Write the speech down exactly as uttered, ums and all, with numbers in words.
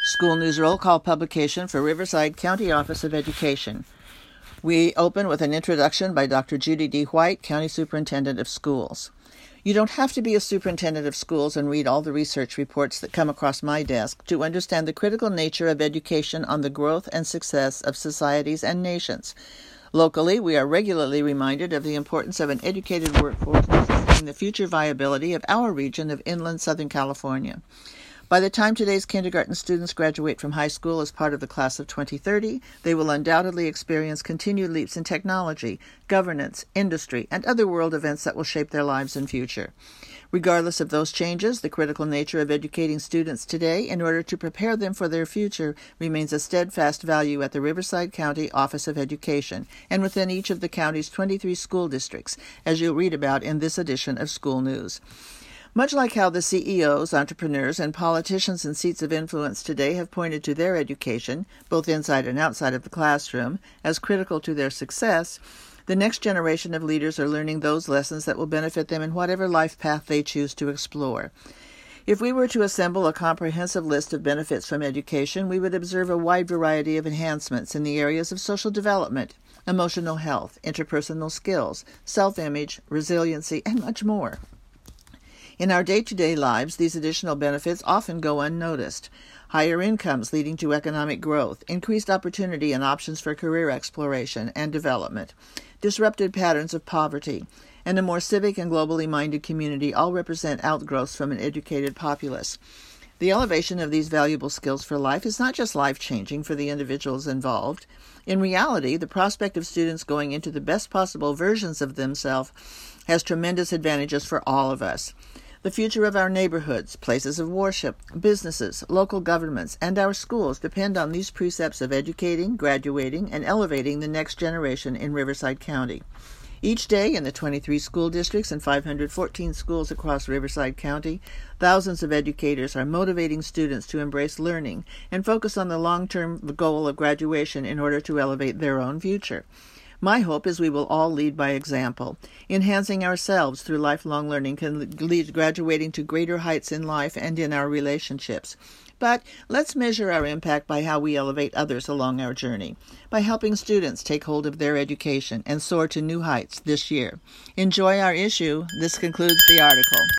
School News Roll Call publication for Riverside County Office of Education. We open with an introduction by Doctor Judy D. White, County Superintendent of Schools. You don't have to be a superintendent of schools and read all the research reports that come across my desk to understand the critical nature of education on the growth and success of societies and nations. Locally, we are regularly reminded of the importance of an educated workforce in sustaining the future viability of our region of inland Southern California. By the time today's kindergarten students graduate from high school as part of the class of twenty thirty, they will undoubtedly experience continued leaps in technology, governance, industry, and other world events that will shape their lives and future. Regardless of those changes, the critical nature of educating students today in order to prepare them for their future remains a steadfast value at the Riverside County Office of Education and within each of the county's twenty-three school districts, as you'll read about in this edition of School News. Much like how the C E Os, entrepreneurs, and politicians in seats of influence today have pointed to their education, both inside and outside of the classroom, as critical to their success, the next generation of leaders are learning those lessons that will benefit them in whatever life path they choose to explore. If we were to assemble a comprehensive list of benefits from education, we would observe a wide variety of enhancements in the areas of social development, emotional health, interpersonal skills, self-image, resiliency, and much more. In our day-to-day lives, these additional benefits often go unnoticed. Higher incomes leading to economic growth, increased opportunity and options for career exploration and development, disrupted patterns of poverty, and a more civic and globally minded community all represent outgrowths from an educated populace. The elevation of these valuable skills for life is not just life-changing for the individuals involved. In reality, the prospect of students going into the best possible versions of themselves has tremendous advantages for all of us. The future of our neighborhoods, places of worship, businesses, local governments, and our schools depend on these precepts of educating, graduating, and elevating the next generation in Riverside County. Each day in the twenty-three school districts and five hundred fourteen schools across Riverside County, thousands of educators are motivating students to embrace learning and focus on the long-term goal of graduation in order to elevate their own future. My hope is we will all lead by example. Enhancing ourselves through lifelong learning can lead graduating to greater heights in life and in our relationships. But let's measure our impact by how we elevate others along our journey, by helping students take hold of their education and soar to new heights this year. Enjoy our issue. This concludes the article.